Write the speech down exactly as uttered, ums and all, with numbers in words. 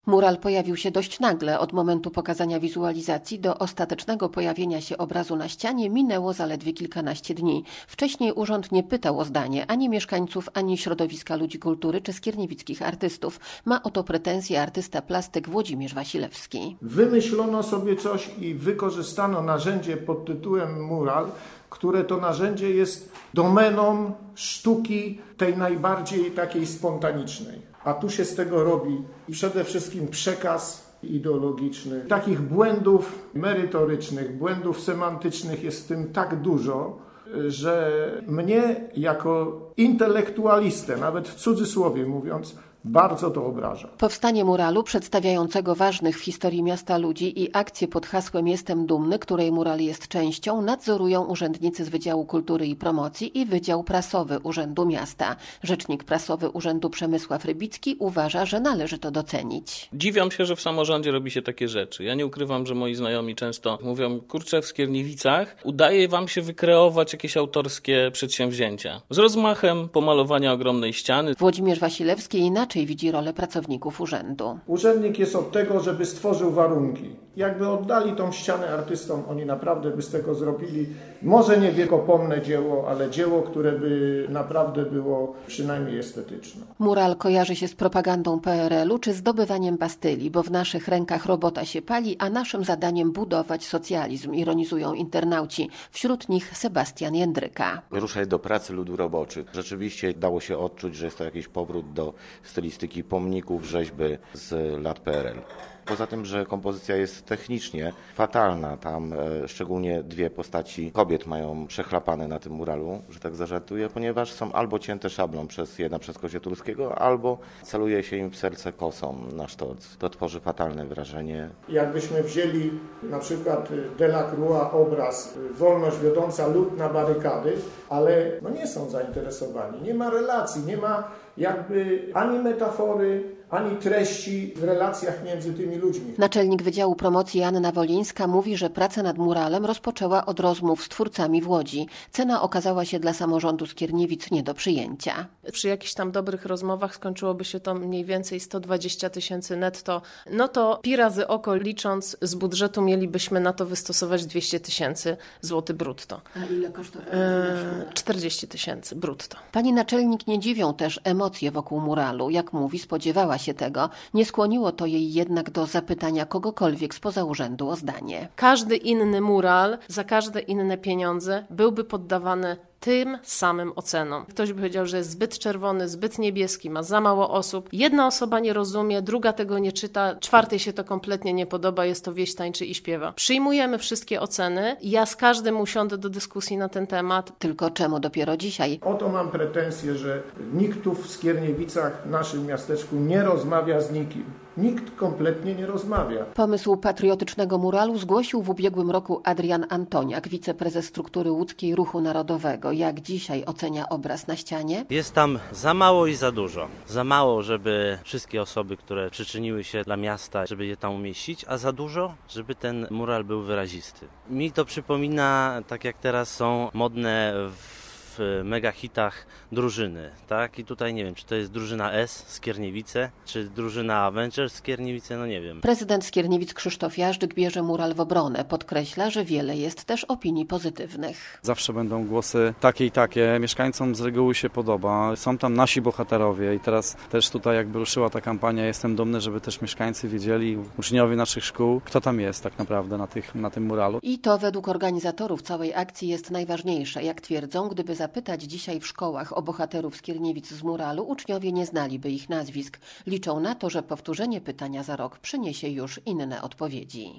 Mural pojawił się dość nagle. Od momentu pokazania wizualizacji do ostatecznego pojawienia się obrazu na ścianie minęło zaledwie kilkanaście dni. Wcześniej urząd nie pytał o zdanie ani mieszkańców, ani środowiska ludzi kultury czy skierniewickich artystów. Ma o to pretensje artysta plastyk Włodzimierz Wasilewski. Wymyślono sobie coś i wykorzystano narzędzie pod tytułem mural, które to narzędzie jest domeną sztuki tej najbardziej takiej spontanicznej. A tu się z tego robi przede wszystkim przekaz ideologiczny. Takich błędów merytorycznych, błędów semantycznych jest w tym tak dużo, że mnie jako intelektualistę, nawet w cudzysłowie mówiąc, bardzo to obraża. Powstanie muralu przedstawiającego ważnych w historii miasta ludzi i akcję pod hasłem Jestem dumny, której mural jest częścią, nadzorują urzędnicy z Wydziału Kultury i Promocji i Wydział Prasowy Urzędu Miasta. Rzecznik prasowy Urzędu Przemysław Rybicki uważa, że należy to docenić. Dziwiam się, że w samorządzie robi się takie rzeczy. Ja nie ukrywam, że moi znajomi często mówią, kurczę, w Skierniewicach udaje wam się wykreować jakieś autorskie przedsięwzięcia. Z rozmachem pomalowania ogromnej ściany. Włodzimierz Wasilewski inaczej widzi rolę pracowników urzędu. Urzędnik jest od tego, żeby stworzył warunki. Jakby oddali tą ścianę artystom, oni naprawdę by z tego zrobili, może nie wiekopomne dzieło, ale dzieło, które by naprawdę było przynajmniej estetyczne. Mural kojarzy się z propagandą P R L u czy zdobywaniem Bastylii, bo w naszych rękach robota się pali, a naszym zadaniem budować socjalizm, ironizują internauci. Wśród nich Sebastian Jędryka. Ruszaj do pracy ludu roboczy. Rzeczywiście dało się odczuć, że jest to jakiś powrót do stylistyki pomników, rzeźby z lat P R L. Poza tym, że kompozycja jest technicznie fatalna, tam e, szczególnie dwie postaci kobiet mają przechlapane na tym muralu, że tak zażartuję, ponieważ są albo cięte szablą, przez jedna przez Koziotulskiego, albo celuje się im w serce kosą na sztorc. To tworzy fatalne wrażenie. Jakbyśmy wzięli na przykład Delacroix obraz Wolność wiodąca lud na barykady, ale no nie są zainteresowani, nie ma relacji, nie ma jakby ani metafory, ani treści w relacjach między tymi ludźmi. Naczelnik Wydziału Promocji Anna Wolińska mówi, że pracę nad muralem rozpoczęła od rozmów z twórcami w Łodzi. Cena okazała się dla samorządu Skierniewic nie do przyjęcia. Przy jakichś tam dobrych rozmowach skończyłoby się to mniej więcej sto dwadzieścia tysięcy netto. No to pi razy oko licząc z budżetu mielibyśmy na to wystosować dwieście tysięcy złotych brutto. A ile kosztowało? Eee, czterdzieści tysięcy brutto. Pani naczelnik nie dziwią też emocje wokół muralu. Jak mówi, spodziewała się tego. Nie skłoniło to jej jednak do zapytania kogokolwiek spoza urzędu o zdanie. Każdy inny mural za każde inne pieniądze byłby poddawany tym samym ocenom. Ktoś by powiedział, że jest zbyt czerwony, zbyt niebieski, ma za mało osób. Jedna osoba nie rozumie, druga tego nie czyta, czwartej się to kompletnie nie podoba, jest to wieś, tańczy i śpiewa. Przyjmujemy wszystkie oceny. Ja z każdym usiądę do dyskusji na ten temat. Tylko czemu dopiero dzisiaj? Oto mam pretensję, że nikt tu w Skierniewicach, naszym miasteczku, nie rozmawia z nikim. Nikt kompletnie nie rozmawia. Pomysł patriotycznego muralu zgłosił w ubiegłym roku Adrian Antoniak, wiceprezes struktury łódzkiej Ruchu Narodowego. Jak dzisiaj ocenia obraz na ścianie? Jest tam za mało i za dużo. Za mało, żeby wszystkie osoby, które przyczyniły się dla miasta, żeby je tam umieścić, a za dużo, żeby ten mural był wyrazisty. Mi to przypomina, tak jak teraz są modne w w megahitach drużyny, tak? I tutaj nie wiem, czy to jest drużyna S Skierniewice, czy drużyna Avengers Skierniewice, no nie wiem. Prezydent Skierniewic Krzysztof Jażdżyk bierze mural w obronę. Podkreśla, że wiele jest też opinii pozytywnych. Zawsze będą głosy takie i takie. Mieszkańcom z reguły się podoba. Są tam nasi bohaterowie i teraz też tutaj jakby ruszyła ta kampania. Jestem dumny, żeby też mieszkańcy wiedzieli, uczniowie naszych szkół, kto tam jest tak naprawdę na, tych, na tym muralu. I to według organizatorów całej akcji jest najważniejsze. Jak twierdzą, gdyby zapytać dzisiaj w szkołach o bohaterów Skierniewic z muralu, uczniowie nie znaliby ich nazwisk. Liczą na to, że powtórzenie pytania za rok przyniesie już inne odpowiedzi.